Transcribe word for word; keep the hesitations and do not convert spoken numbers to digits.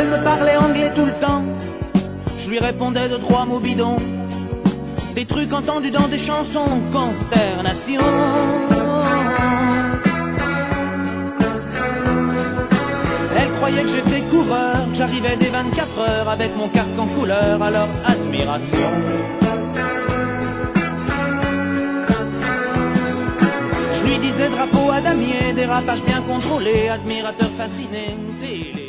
elle me parlait anglais tout le temps. Je lui répondais de trois mots bidons, des trucs entendus dans des chansons. Consternation. Elle croyait que j'étais coureur, que j'arrivais des vingt-quatre heures avec mon casque en couleur, alors admiration. Je lui disais drapeau à damier, dérapage bien contrôlé, admirateur fasciné, télé.